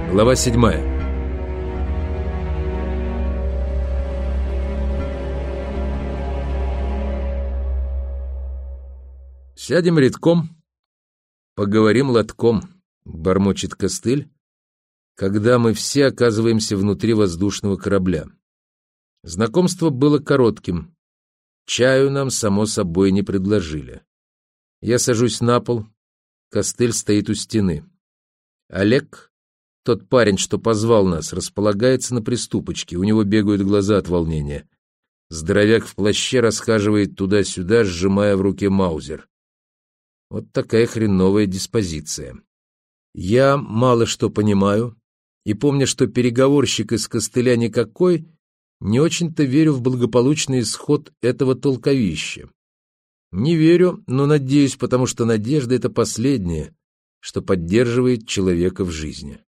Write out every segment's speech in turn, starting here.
Глава 7. «Сядем редком, поговорим лотком», — бормочет Костыль, когда мы все оказываемся внутри воздушного корабля. Знакомство было коротким. Чаю нам, само собой, не предложили. Я сажусь на пол, Костыль стоит у стены. Олег, тот парень, что позвал нас, располагается на приступочке, у него бегают глаза от волнения. Здоровяк в плаще расхаживает туда-сюда, сжимая в руке маузер. Вот такая хреновая диспозиция. Я мало что понимаю, и помня, что переговорщик из Костыля никакой, не очень-то верю в благополучный исход этого толковища. Не верю, но надеюсь, потому что надежда — это последнее, что поддерживает человека в жизни.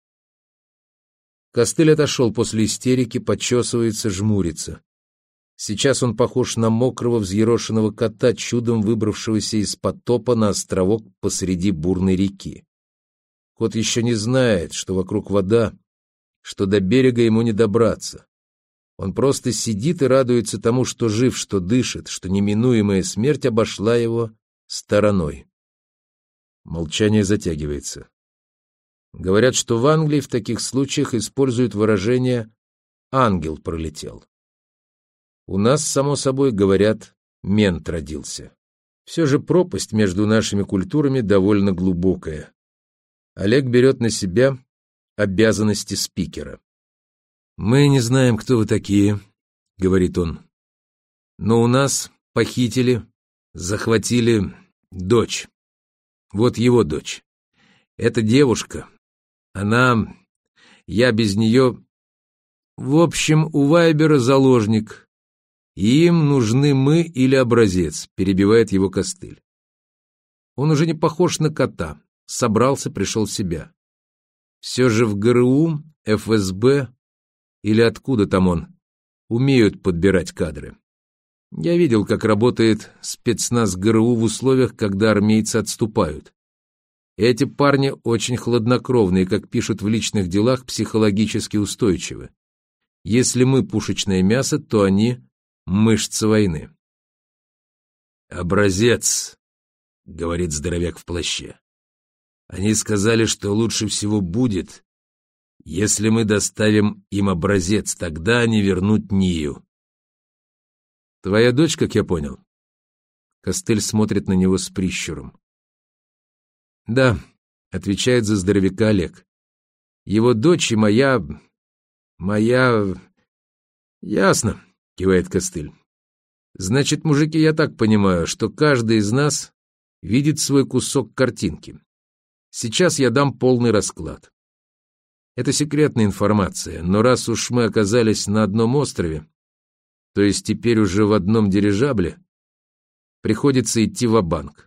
Костыль отошел после истерики, почесывается, жмурится. Сейчас он похож на мокрого взъерошенного кота, чудом выбравшегося из потопа на островок посреди бурной реки. Кот еще не знает, что вокруг вода, что до берега ему не добраться. Он просто сидит и радуется тому, что жив, что дышит, что неминуемая смерть обошла его стороной. Молчание затягивается. Говорят, что в Англии в таких случаях используют выражение «ангел пролетел». У нас, само собой, говорят, мент родился. Все же пропасть между нашими культурами довольно глубокая. Олег берет на себя обязанности спикера. «Мы не знаем, кто вы такие», — говорит он. «Но у нас похитили, захватили дочь. Вот его дочь. Эта девушка, она... Я без нее... В общем, у Вайбера заложник. Им нужны мы или образец», — перебивает его Костыль. Он уже не похож на кота. Собрался, пришел в себя. Все же в ГРУ, ФСБ или откуда там он, умеют подбирать кадры. Я видел, как работает спецназ ГРУ в условиях, когда армейцы отступают. Эти парни очень хладнокровные, как пишут в личных делах, психологически устойчивы. Если мы пушечное мясо, то они мышцы войны. «Образец», — говорит здоровяк в плаще. «Они сказали, что лучше всего будет, если мы доставим им образец, тогда они вернут Нию». «Твоя дочь, как я понял?» Костыль смотрит на него с прищуром. «Да», — отвечает за здоровяка Олег. «Его дочь и моя... Ясно», — кивает Костыль. «Значит, мужики, я так понимаю, что каждый из нас видит свой кусок картинки. Сейчас я дам полный расклад. Это секретная информация, но раз уж мы оказались на одном острове, то есть теперь уже в одном дирижабле, приходится идти ва-банк».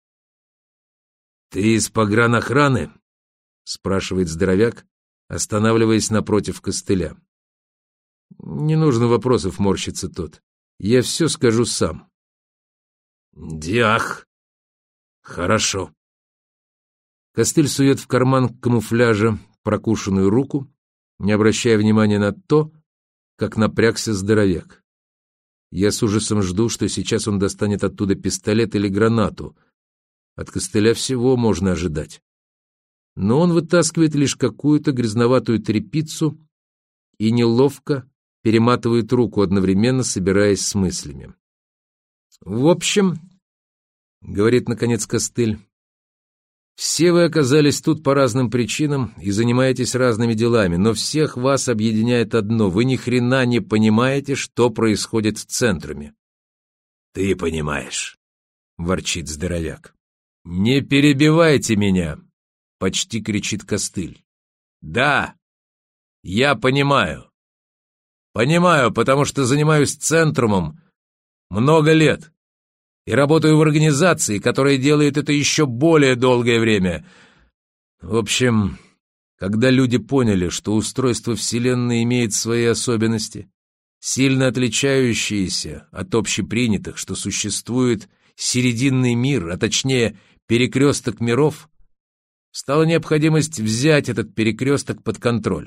«Ты из погранохраны?» — спрашивает здоровяк, останавливаясь напротив Костыля. «Не нужно вопросов», — морщится тот. «Я все скажу сам». «Диах! Хорошо». Костыль сует в карман камуфляжа прокушенную руку, не обращая внимания на то, как напрягся здоровяк. Я с ужасом жду, что сейчас он достанет оттуда пистолет или гранату. От Костыля всего можно ожидать. Но он вытаскивает лишь какую-то грязноватую тряпицу и неловко перематывает руку, одновременно собираясь с мыслями. «В общем, — говорит наконец Костыль, — все вы оказались тут по разным причинам и занимаетесь разными делами, но всех вас объединяет одно — вы ни хрена не понимаете, что происходит в центруме». «Ты понимаешь», — ворчит здоровяк. «Не перебивайте меня!» — почти кричит Костыль. «Да, я понимаю. Понимаю, потому что занимаюсь центрумом много лет и работаю в организации, которая делает это еще более долгое время. В общем, когда люди поняли, что устройство Вселенной имеет свои особенности, сильно отличающиеся от общепринятых, что существует серединный мир, а точнее перекресток миров, стала необходимость взять этот перекресток под контроль.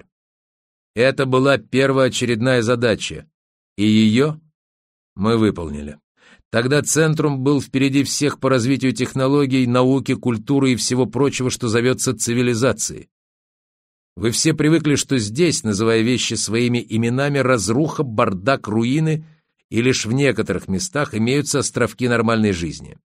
Это была первоочередная задача, и ее мы выполнили. Тогда Центрум был впереди всех по развитию технологий, науки, культуры и всего прочего, что зовется цивилизацией. Вы все привыкли, что здесь, называя вещи своими именами, разруха, бардак, руины, и лишь в некоторых местах имеются островки нормальной жизни.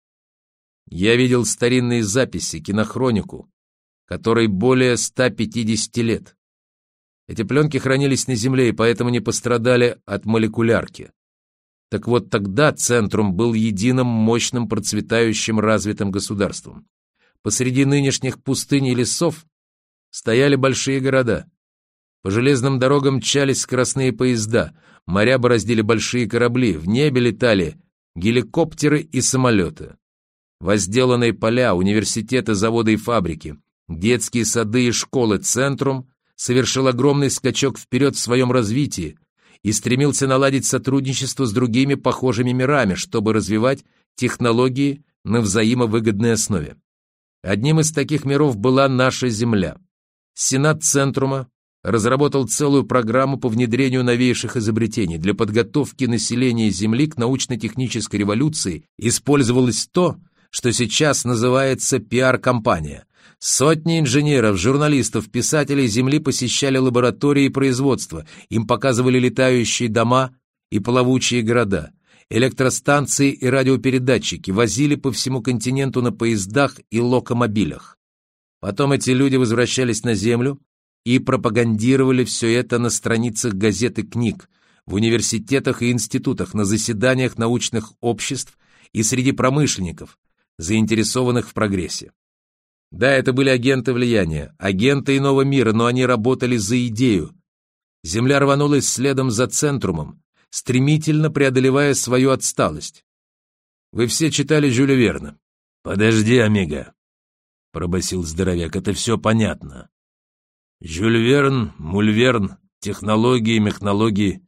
Я видел старинные записи, кинохронику, которой более 150 лет. Эти пленки хранились на Земле и поэтому не пострадали от молекулярки. Так вот, тогда Центрум был единым, мощным, процветающим, развитым государством. Посреди нынешних пустынь и лесов стояли большие города. По железным дорогам мчались скоростные поезда, моря бороздили большие корабли, в небе летали геликоптеры и самолеты. Возделанные поля, университеты, заводы и фабрики, детские сады и школы. Центрум совершил огромный скачок вперед в своем развитии и стремился наладить сотрудничество с другими похожими мирами, чтобы развивать технологии на взаимовыгодной основе. Одним из таких миров была наша Земля. Сенат Центрума разработал целую программу по внедрению новейших изобретений. Для подготовки населения Земли к научно-технической революции использовалось то, что сейчас называется пиар-компания. Сотни инженеров, журналистов, писателей Земли посещали лаборатории и производства, им показывали летающие дома и плавучие города, электростанции и радиопередатчики, возили по всему континенту на поездах и локомобилях. Потом эти люди возвращались на Землю и пропагандировали все это на страницах газет и книг, в университетах и институтах, на заседаниях научных обществ и среди промышленников, заинтересованных в прогрессе. Да, это были агенты влияния, агенты иного мира, но они работали за идею. Земля рванулась следом за Центрумом, стремительно преодолевая свою отсталость. Вы все читали Жюля Верна. «Подожди, Омега», — пробасил здоровяк, — «это все понятно. Жюль Верн, Мульверн, технологии, мехнологии.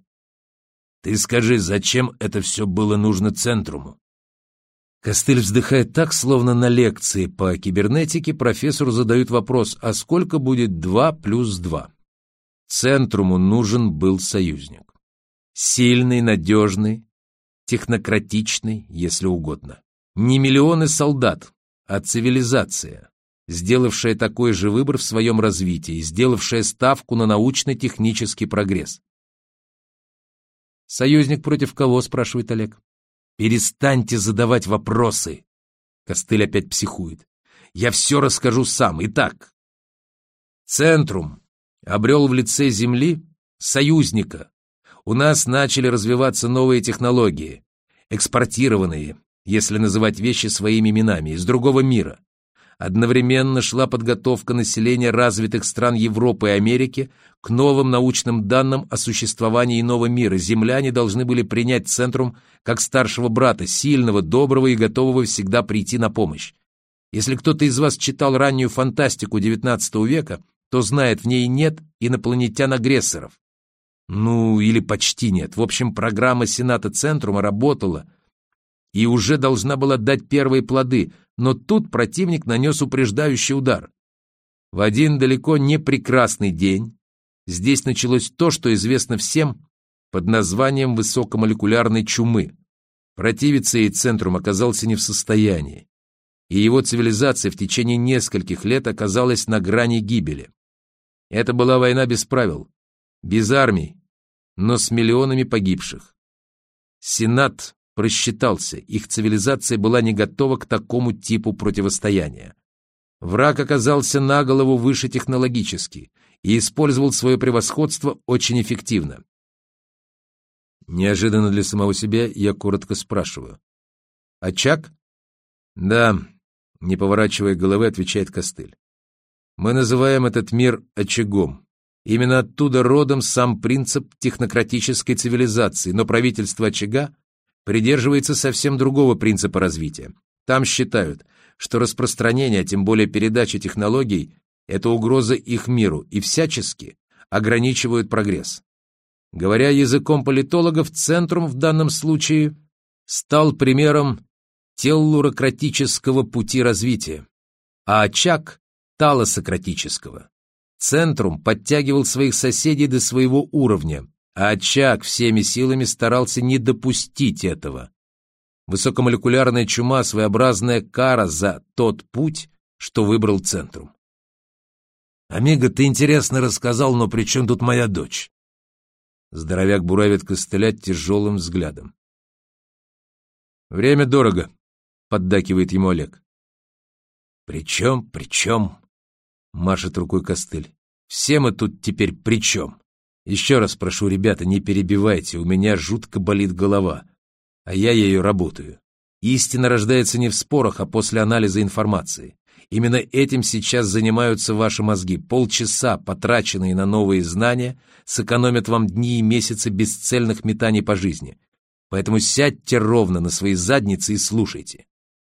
Ты скажи, зачем это все было нужно Центруму?» Костыль вздыхает так, словно на лекции по кибернетике профессору задают вопрос, а сколько будет 2 плюс 2? Центруму нужен был союзник. Сильный, надежный, технократичный, если угодно. Не миллионы солдат, а цивилизация, сделавшая такой же выбор в своем развитии, сделавшая ставку на научно-технический прогресс. «Союзник против кого?» — спрашивает Олег. «Перестаньте задавать вопросы!» Костыль опять психует. «Я все расскажу сам. Итак, Центрум обрел в лице Земли союзника. У нас начали развиваться новые технологии, экспортированные, если называть вещи своими именами, из другого мира. Одновременно шла подготовка населения развитых стран Европы и Америки к новым научным данным о существовании иного мира. Земляне должны были принять Центрум как старшего брата, сильного, доброго и готового всегда прийти на помощь. Если кто-то из вас читал раннюю фантастику XIX века, то знает, в ней нет инопланетян-агрессоров. Ну, или почти нет. В общем, программа Сената Центрума работала и уже должна была дать первые плоды, но тут противник нанес упреждающий удар. В один далеко не прекрасный день здесь началось то, что известно всем под названием высокомолекулярной чумы. Противиться ей Центрум оказался не в состоянии, и его цивилизация в течение нескольких лет оказалась на грани гибели. Это была война без правил, без армий, но с миллионами погибших. Сенат просчитался, их цивилизация была не готова к такому типу противостояния. Враг оказался на голову выше технологически и использовал свое превосходство очень эффективно. Неожиданно для самого себя я коротко спрашиваю. «Очаг?» «Да», — не поворачивая головы, отвечает Костыль. «Мы называем этот мир очагом. Именно оттуда родом сам принцип технократической цивилизации, но правительство очага придерживается совсем другого принципа развития. Там считают, что распространение, а тем более передача технологий – это угроза их миру и всячески ограничивают прогресс. Говоря языком политологов, Центрум в данном случае стал примером теллурократического пути развития, а очаг – стало сократического. Центрум подтягивал своих соседей до своего уровня, а очаг всеми силами старался не допустить этого. Высокомолекулярная чума — своеобразная кара за тот путь, что выбрал Центрум. «Амиго, ты интересно рассказал, но при чем тут моя дочь?» Здоровяк буравит костыля тяжелым взглядом. «Время дорого», — поддакивает ему Олег. «При чем? — машет рукой костыль. «Все мы тут теперь при чем? Еще раз прошу, ребята, не перебивайте, у меня жутко болит голова, а я ею работаю. Истина рождается не в спорах, а после анализа информации. Именно этим сейчас занимаются ваши мозги. Полчаса, потраченные на новые знания, сэкономят вам дни и месяцы бесцельных метаний по жизни. Поэтому сядьте ровно на свои задницы и слушайте».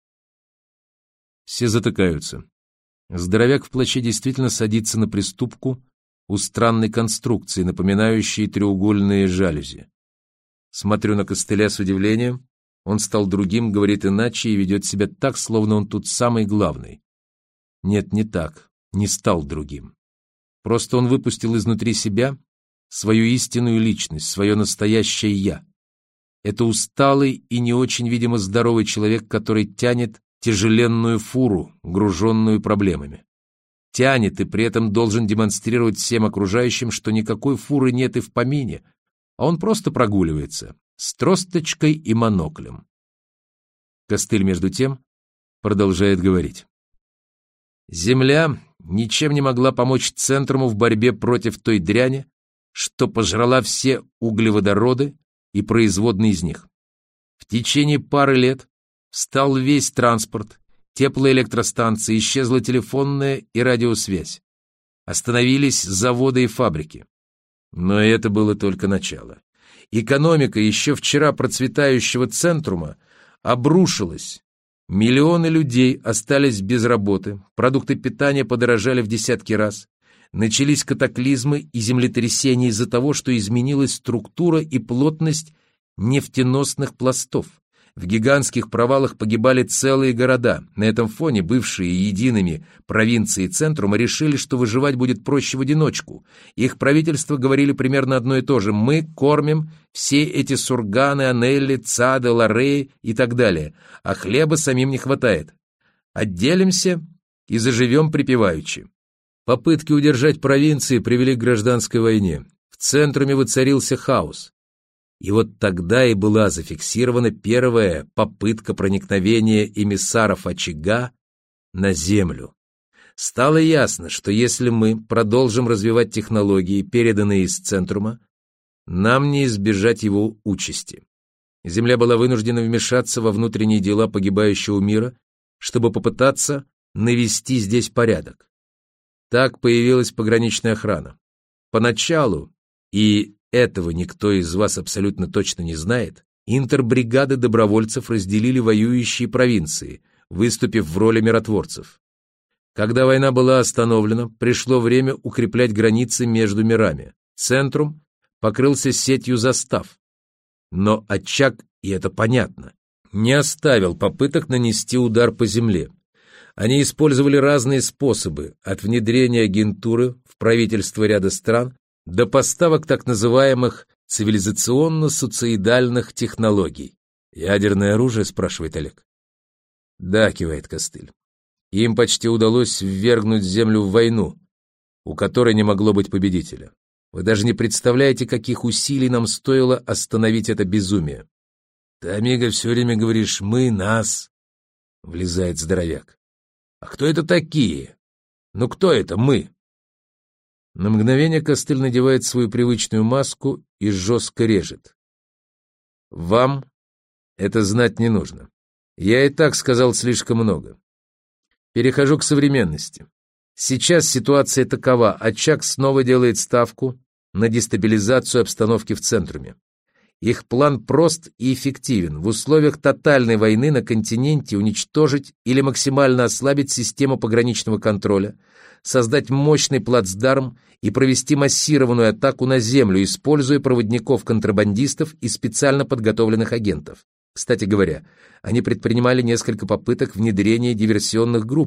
Все затыкаются. Здоровяк в плаще действительно садится на приступку у странной конструкции, напоминающей треугольные жалюзи. Смотрю на костыля с удивлением. Он стал другим, говорит иначе и ведет себя так, словно он тут самый главный. Нет, не так, не стал другим. Просто он выпустил изнутри себя свою истинную личность, свое настоящее «я». Это усталый и не очень, видимо, здоровый человек, который тянет тяжеленную фуру, груженную проблемами. Тянет и при этом должен демонстрировать всем окружающим, что никакой фуры нет и в помине, а он просто прогуливается с тросточкой и моноклем. Костыль, между тем, продолжает говорить. Земля ничем не могла помочь Центруму в борьбе против той дряни, что пожрала все углеводороды и производные из них. В течение пары лет встал весь транспорт, теплоэлектростанции, исчезла телефонная и радиосвязь. Остановились заводы и фабрики. Но это было только начало. Экономика еще вчера процветающего Центрума обрушилась. Миллионы людей остались без работы, продукты питания подорожали в десятки раз. Начались катаклизмы и землетрясения из-за того, что изменилась структура и плотность нефтеносных пластов. В гигантских провалах погибали целые города. На этом фоне бывшие едиными провинции Центрума решили, что выживать будет проще в одиночку. Их правительства говорили примерно одно и то же. Мы кормим все эти Сурганы, Анелли, Цады, Лореи и так далее, а хлеба самим не хватает. Отделимся и заживем припеваючи. Попытки удержать провинции привели к гражданской войне. В Центруме воцарился хаос. И вот тогда и была зафиксирована первая попытка проникновения эмиссаров очага на Землю. Стало ясно, что если мы продолжим развивать технологии, переданные из Центрума, нам не избежать его участи. Земля была вынуждена вмешаться во внутренние дела погибающего мира, чтобы попытаться навести здесь порядок. Так появилась пограничная охрана. Поначалу, и этого никто из вас абсолютно точно не знает, интербригады добровольцев разделили воюющие провинции, выступив в роли миротворцев. Когда война была остановлена, пришло время укреплять границы между мирами. Центрум покрылся сетью застав. Но очаг, и это понятно, не оставил попыток нанести удар по земле. Они использовали разные способы, от внедрения агентуры в правительство ряда стран до поставок так называемых цивилизационно-суицидальных технологий. «Ядерное оружие?» — спрашивает Олег. «Да», — кивает Костыль. «Им почти удалось ввергнуть Землю в войну, у которой не могло быть победителя. Вы даже не представляете, каких усилий нам стоило остановить это безумие». «Ты, Амиго, все время говоришь «мы», «нас», — влезает здоровяк. «А кто это такие? Ну кто это мы?» На мгновение Костыль надевает свою привычную маску и жестко режет. «Вам это знать не нужно. Я и так сказал слишком много. Перехожу к современности. Сейчас ситуация такова. Очаг снова делает ставку на дестабилизацию обстановки в Центруме. Их план прост и эффективен. В условиях тотальной войны на континенте уничтожить или максимально ослабить систему пограничного контроля, создать мощный плацдарм и провести массированную атаку на Землю, используя проводников-контрабандистов и специально подготовленных агентов. Кстати говоря, они предпринимали несколько попыток внедрения диверсионных групп,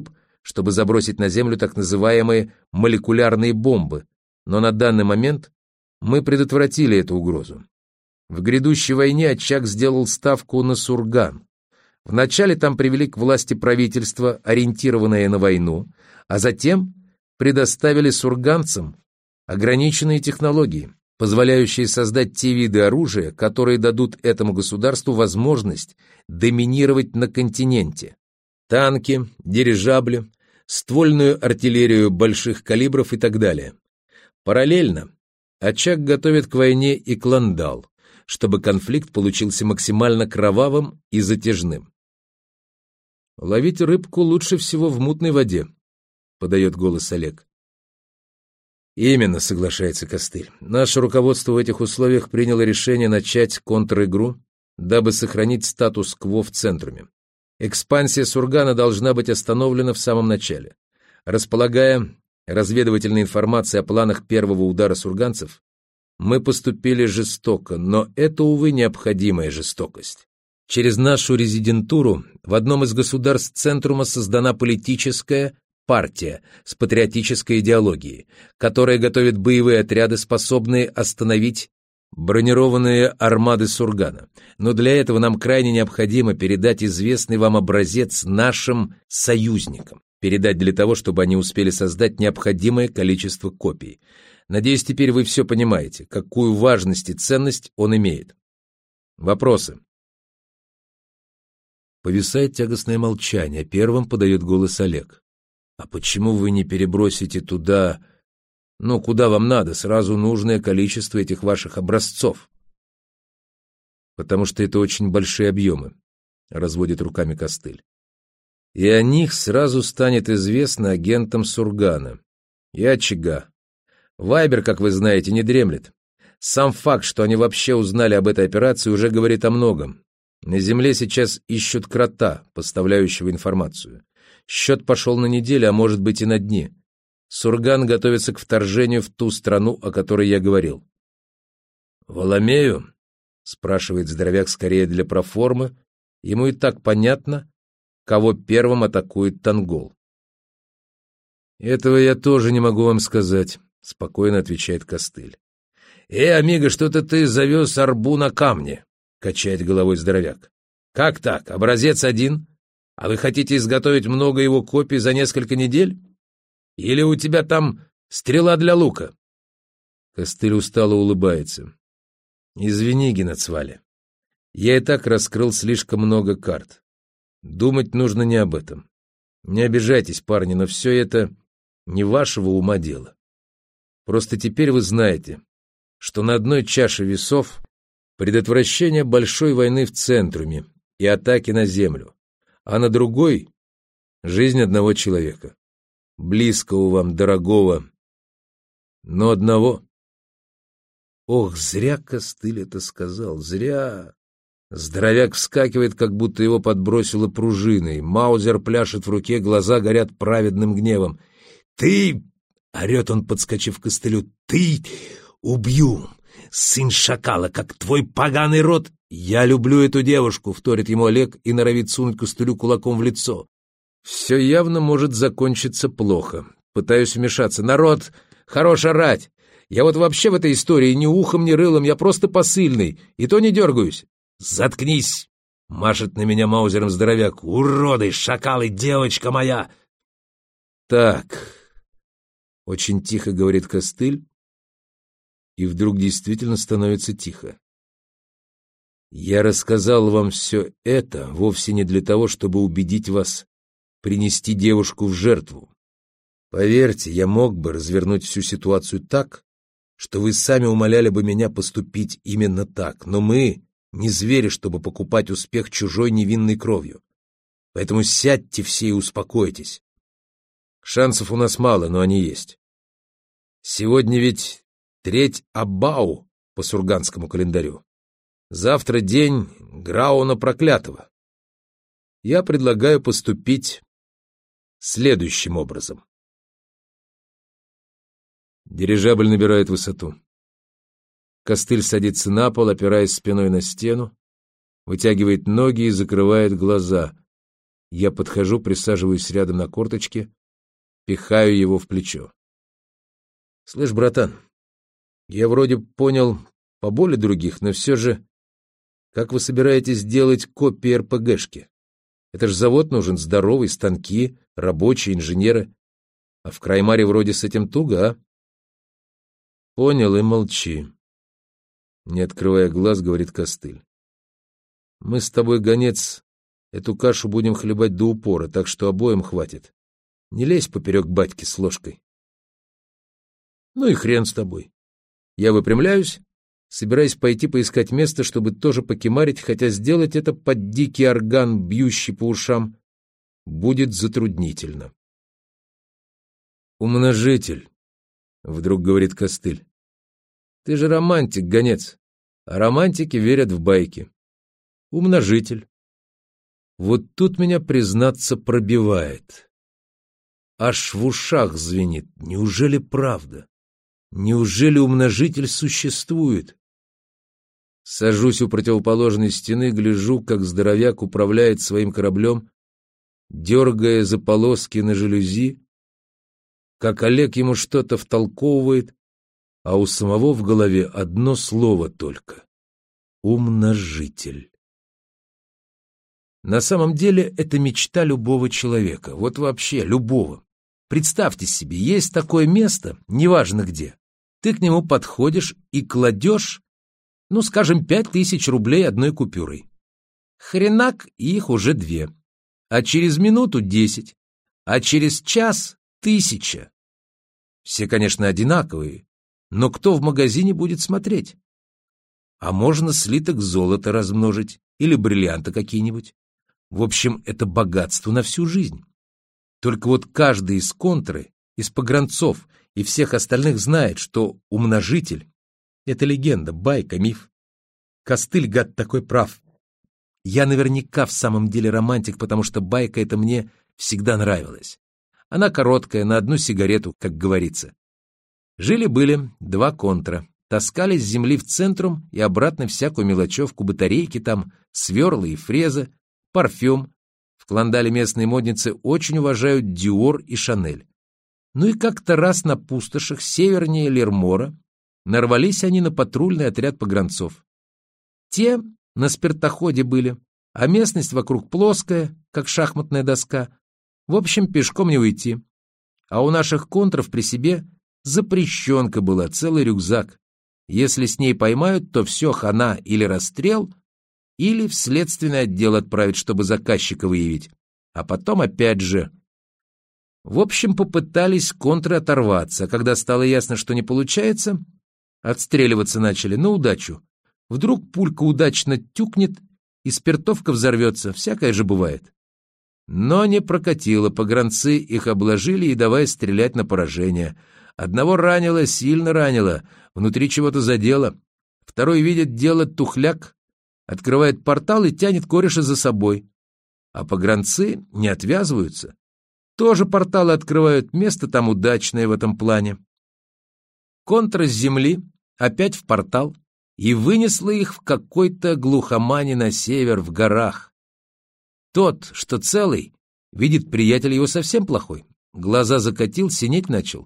чтобы забросить на Землю так называемые молекулярные бомбы, но на данный момент мы предотвратили эту угрозу. В грядущей войне Очаг сделал ставку на Сурган. Вначале там привели к власти правительство, ориентированное на войну, а затем предоставили сурганцам ограниченные технологии, позволяющие создать те виды оружия, которые дадут этому государству возможность доминировать на континенте. Танки, дирижабли, ствольную артиллерию больших калибров и так далее. Параллельно Очаг готовит к войне и Кландал, чтобы конфликт получился максимально кровавым и затяжным. «Ловить рыбку лучше всего в мутной воде», — подает голос Олег. «Именно», — соглашается Костыль. «Наше руководство в этих условиях приняло решение начать контр-игру, дабы сохранить статус-кво в центруме. Экспансия Сургана должна быть остановлена в самом начале. Располагая разведывательной информацией о планах первого удара сурганцев, мы поступили жестоко, но это, увы, необходимая жестокость. Через нашу резидентуру в одном из государств Центрума создана политическая партия с патриотической идеологией, которая готовит боевые отряды, способные остановить бронированные армады Сургана. Но для этого нам крайне необходимо передать известный вам образец нашим союзникам. Передать для того, чтобы они успели создать необходимое количество копий. Надеюсь, теперь вы все понимаете, какую важность и ценность он имеет. Вопросы? Повисает тягостное молчание. Первым подает голос Олег. А почему вы не перебросите туда, куда вам надо, сразу нужное количество этих ваших образцов? Потому что это очень большие объемы, разводит руками Костыль. И о них сразу станет известно агентам Сургана и Очага. Вайбер, как вы знаете, не дремлет. Сам факт, что они вообще узнали об этой операции, уже говорит о многом. На Земле сейчас ищут крота, поставляющего информацию. Счет пошел на недели, а может быть и на дни. Сурган готовится к вторжению в ту страну, о которой я говорил. «Воломею?» — спрашивает здоровяк скорее для проформы. Ему и так понятно, кого первым атакует Тангол. «Этого я тоже не могу вам сказать», — спокойно отвечает Костыль. Амиго, что-то ты завез арбу на камне», — качает головой здоровяк. «Как так? Образец один? А вы хотите изготовить много его копий за несколько недель? Или у тебя там стрела для лука?» Костыль устало улыбается. «Извини, Геноцвале. Я и так раскрыл слишком много карт. Думать нужно не об этом. Не обижайтесь, парни, но все это не вашего ума дело. Просто теперь вы знаете, что на одной чаше весов предотвращение большой войны в Центруме и атаки на Землю, а на другой — жизнь одного человека. Близкого вам, дорогого, но одного». Ох, зря Костыль это сказал, зря. Здоровяк вскакивает, как будто его подбросило пружиной. Маузер пляшет в руке, глаза горят праведным гневом. «Ты!» — орет он, подскочив к Костылю. «Ты! Убью! Сын шакала, как твой поганый род!» «Я люблю эту девушку!» — вторит ему Олег и норовит сунуть Костылю кулаком в лицо. Все явно может закончиться плохо. Пытаюсь вмешаться. «Народ, хорош орать! Я вот вообще в этой истории ни ухом, ни рылом, я просто посыльный, и то не дергаюсь». «Заткнись!» — машет на меня маузером здоровяк. «Уроды, шакалы, девочка моя!» «Так...» — очень тихо говорит Костыль, и вдруг действительно становится тихо. «Я рассказал вам все это вовсе не для того, чтобы убедить вас принести девушку в жертву. Поверьте, я мог бы развернуть всю ситуацию так, что вы сами умоляли бы меня поступить именно так, но мы не звери, чтобы покупать успех чужой невинной кровью. Поэтому сядьте все и успокойтесь. Шансов у нас мало, но они есть. Сегодня ведь треть Абау по сурганскому календарю. Завтра день Грауна Проклятого. Я предлагаю поступить следующим образом». Дирижабль набирает высоту. Костыль садится на пол, опираясь спиной на стену, вытягивает ноги и закрывает глаза. Я подхожу, присаживаюсь рядом на корточке, пихаю его в плечо. Слышь, братан, я вроде понял поболее других, но все же, как вы собираетесь делать копии РПГшки? Это ж завод нужен, здоровый, станки, рабочие, инженеры. А в Краймаре вроде с этим туго, а? Понял и молчи. Не открывая глаз, говорит Костыль. Мы с тобой, гонец, эту кашу будем хлебать до упора, так что обоим хватит. Не лезь поперек батьки с ложкой. Ну и хрен с тобой. Я выпрямляюсь, собираясь пойти поискать место, чтобы тоже покемарить, хотя сделать это под дикий орган, бьющий по ушам, будет затруднительно. «Умножитель», — вдруг говорит Костыль. «Ты же романтик, гонец, а романтики верят в байки. Умножитель. Вот тут меня, признаться, пробивает. Аж в ушах звенит. Неужели правда? Неужели умножитель существует?» Сажусь у противоположной стены, гляжу, как здоровяк управляет своим кораблем, дергая за полоски на жалюзи, как Олег ему что-то втолковывает, а у самого в голове одно слово только — умножитель. На самом деле это мечта любого человека, вот вообще любого. Представьте себе, есть такое место, неважно где, ты к нему подходишь и кладешь, ну, скажем, 5000 рублей одной купюрой. Хренак, их уже 2, а через минуту 10, а через час 1000. Все, конечно, одинаковые, но кто в магазине будет смотреть? А можно слиток золота размножить или бриллианты какие-нибудь. В общем, это богатство на всю жизнь. Только вот каждый из контры, из погранцов и всех остальных знает, что умножитель — это легенда, байка, миф. Костыль, гад, такой прав. Я наверняка в самом деле романтик, потому что байка эта мне всегда нравилась. Она короткая, на одну сигарету, как говорится. Жили-были 2 контра. Таскали с земли в центрум и обратно всякую мелочевку, батарейки там, сверла и фреза, парфюм. В Клондале местные модницы очень уважают Диор и Шанель. Ну и как-то раз на пустошах севернее Лермора нарвались они на патрульный отряд погранцов. Те на спиртоходе были, а местность вокруг плоская, как шахматная доска. В общем, пешком не уйти. А у наших контров при себе запрещенка была, целый рюкзак. Если с ней поймают, то все, хана, или расстрел, или в следственный отдел отправить, чтобы заказчика выявить. А потом опять же. В общем, попытались контры оторваться, а когда стало ясно, что не получается, отстреливаться начали на удачу. Вдруг пулька удачно тюкнет, и спиртовка взорвется, всякое же бывает. Но не прокатило, погранцы их обложили и давай стрелять на поражение. Одного ранило, сильно ранило, внутри чего-то задело. Второй видит дело тухляк, открывает портал и тянет кореша за собой. А погранцы не отвязываются. Тоже порталы открывают, место там удачное в этом плане. Контра с земли опять в портал и вынесла их в какой-то глухомане на север, в горах. Тот, что целый, видит, приятель его совсем плохой. Глаза закатил, синеть начал.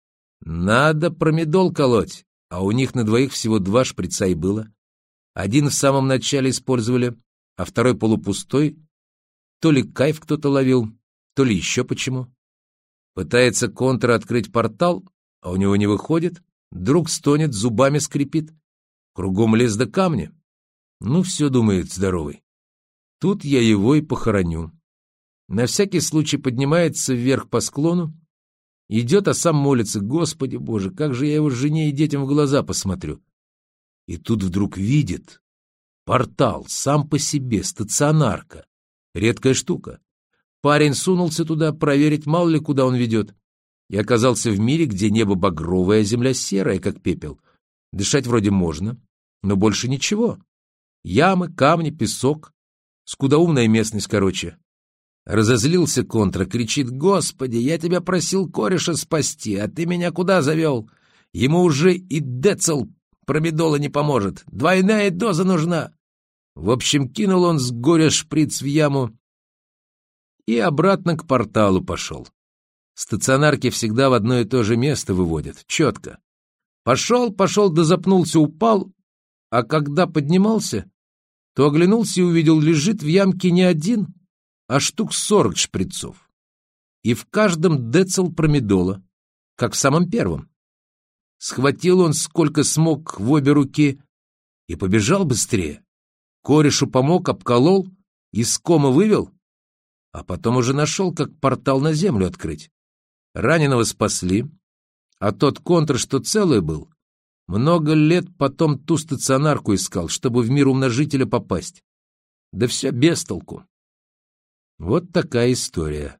Надо промедол колоть, а у них на двоих всего 2 шприца и было. Один в самом начале использовали, а второй полупустой. То ли кайф кто-то ловил, то ли еще почему. Пытается контра открыть портал, а у него не выходит. Друг стонет, зубами скрипит. Кругом лес да камни. Ну, все, думает здоровый. Тут я его и похороню. На всякий случай поднимается вверх по склону, идет, а сам молится: Господи Боже, как же я его жене и детям в глаза посмотрю. И тут вдруг видит портал, сам по себе, стационарка. Редкая штука. Парень сунулся туда проверить, мало ли куда он ведет. И оказался в мире, где небо багровое, а земля серая, как пепел. Дышать вроде можно, но больше ничего. Ямы, камни, песок. Скудоумная местность, короче. Разозлился контра, кричит: Господи, я тебя просил кореша спасти, а ты меня куда завел? Ему уже и децл промедола не поможет. 2-я доза нужна. В общем, кинул он с горя шприц в яму и обратно к порталу пошел. Стационарки всегда в одно и то же место выводят, четко. Пошел, да запнулся, упал, а когда поднимался, то оглянулся и увидел, лежит в ямке не один, а штук 40 шприцов. И в каждом децл промедола, как в самом первом. Схватил он сколько смог в обе руки и побежал быстрее. Корешу помог, обколол, из кома вывел, а потом уже нашел, как портал на землю открыть. Раненого спасли, а тот контр, что целый был, много лет потом ту стационарку искал, чтобы в мир умножителя попасть. Да все без толку. Вот такая история.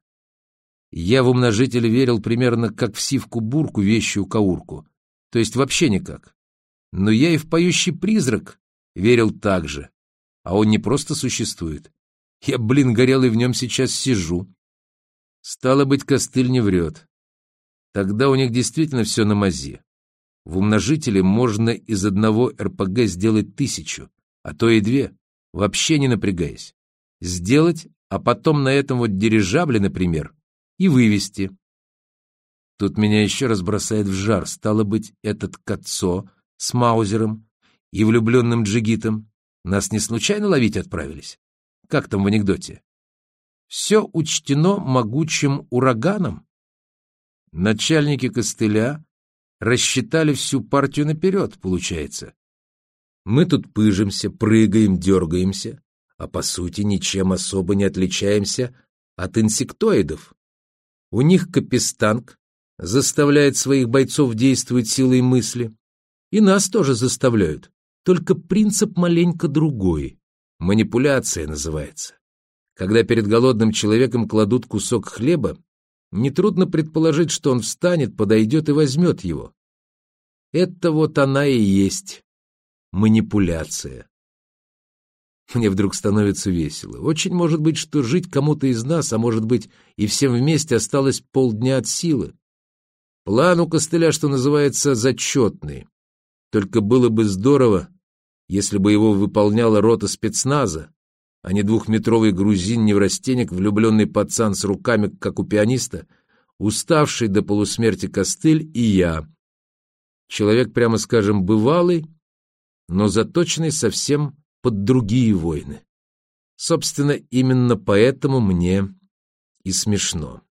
Я в умножителя верил примерно как в сивку-бурку, вещую каурку, то есть вообще никак. Но я и в поющий призрак верил так же, а он не просто существует. Я, горелый в нем сейчас сижу. Стало быть, костыль не врет. Тогда у них действительно все на мази. В умножителе можно из одного РПГ сделать 1000, а то и 2, вообще не напрягаясь. Сделать, а потом на этом вот дирижабле, например, и вывести. Тут меня еще раз бросает в жар. Стало быть, этот Кацо с Маузером и влюбленным джигитом нас не случайно ловить отправились? Как там в анекдоте? Все учтено могучим ураганом. Начальники костыля рассчитали всю партию наперед, получается. Мы тут пыжимся, прыгаем, дергаемся, а по сути ничем особо не отличаемся от инсектоидов. У них капистанг заставляет своих бойцов действовать силой мысли, и нас тоже заставляют, только принцип маленько другой. Манипуляция называется. Когда перед голодным человеком кладут кусок хлеба, нетрудно предположить, что он встанет, подойдет и возьмет его. Это вот она и есть манипуляция. Мне вдруг становится весело. Очень может быть, что жить кому-то из нас, а может быть и всем вместе осталось полдня от силы. План у костыля, что называется, зачетный. Только было бы здорово, если бы его выполняла рота спецназа, а не 2-метровый грузин-неврастенник, влюбленный пацан с руками, как у пианиста, уставший до полусмерти костыль и я. Человек, прямо скажем, бывалый, но заточенный совсем под другие войны. Собственно, именно поэтому мне и смешно.